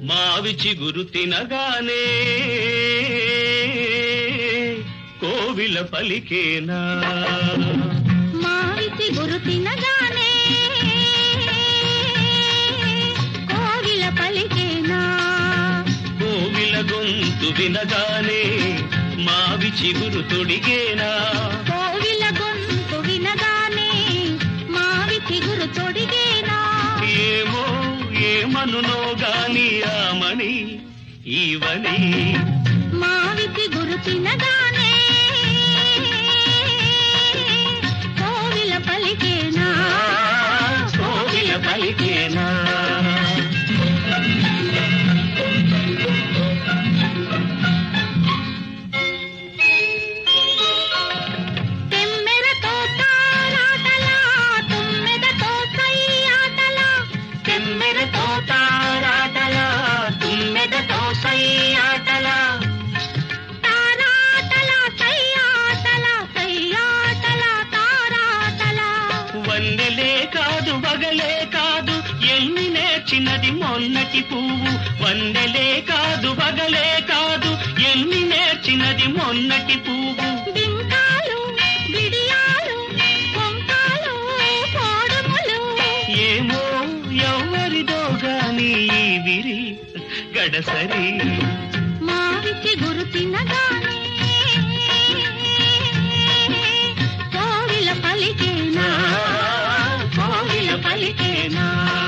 మావి చిగురు తినగానే కోవిల పలికేనా మావి చిగురు తినగానే కోవిల పలికేనా కోవిల గొంతు వినగానే మావి చిగురు తొడిగేనా కోవిల గొంతు వినగానే మావి చిగురు తొడిగేనా ఏమో ఏమనునో గాని ఆమని ఈవని మావి చిగురు తినగానే కోవిల పలికేనా కోవిల పలికేనా తెమ్మెరతో తారాటలా తుమ్మెదతో సయ్యాటలా తెమ్మెరతో తారాటలా తుమ్మెదతో సయ్యాటలా తారాటలా సయ్యాటలా సయ్యాటలా తారాటలా వన్నెలే కాదు వగలే కాదు ఎన్ని నేర్చినది మొన్నటి పువ్వు వన్నెలే కాదు వగలే కాదు ఎన్ని నేర్చినది మొన్నటి పువ్వు బింకాలు బిడియాలు కొంకాలు కోడుములు ఏమో ఎవరిదో గాని ఈ విరి గడసరి మావి చిగురు తినగానే కోవిల పలికేనా కోవిల పలికేనా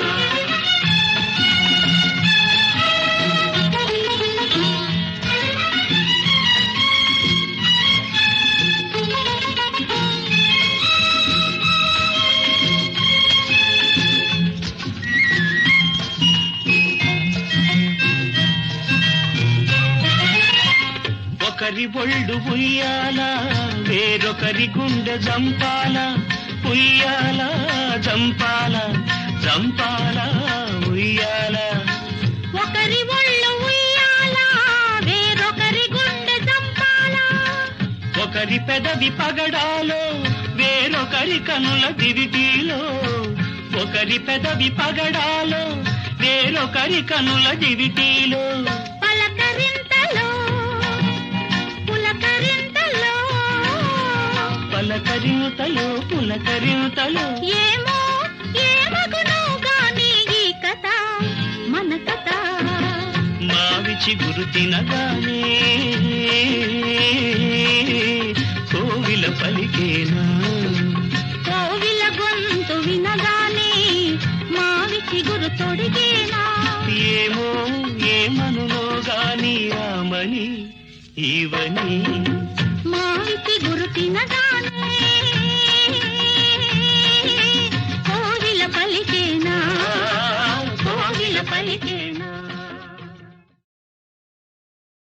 ఒకరి ఒళ్ళు ఉయ్యాల వేరొకరి గుండె జంపాల ఉయ్యాల జంపాల జంపాల ఉయ్యాల ఒకరి ఒళ్ళు ఉయ్యాల వేరొకరి గుండె చంపాల ఒకరి పెదవి పగడాలో వేరొకరి కనుల దివిటీలో ఒకరి పెదవి పగడాలో వేరొకరి కనుల దివిటీలో పలకరింతలో పులకరింతలో పలకరింతలో పులకరింతలో ఏమో ఏమగునో గాని ఈ కథ మన కథ మావి చిగురు తినగానే కోవిల పలికేనా కోవిల గొంతు వినగానే మావి చిగురు తొడిగేనా ఏమో ఏమనునో గాని రామని ఈవని మావి చిగురు తినగానే కోవిల పలికేనా కోవిల పలికేనా